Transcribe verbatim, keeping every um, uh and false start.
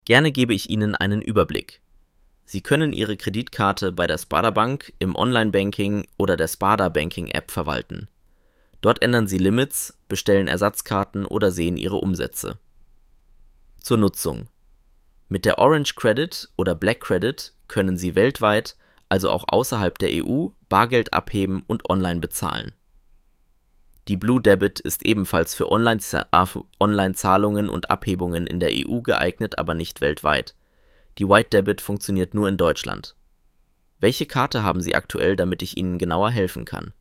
Gerne gebe ich Ihnen einen Überblick. Sie können Ihre Kreditkarte bei der Sparda Bank im Online-Banking oder der Sparda Banking-App verwalten. Dort ändern Sie Limits, bestellen Ersatzkarten oder sehen Ihre Umsätze. Zur Nutzung: Mit der Orange Credit oder Black Credit können Sie weltweit, also auch außerhalb der E U, Bargeld abheben und online bezahlen. Die Blue Debit ist ebenfalls für Online-Zahlungen und Abhebungen in der E U geeignet, aber nicht weltweit. Die White Debit funktioniert nur in Deutschland. Welche Karte haben Sie aktuell, damit ich Ihnen genauer helfen kann?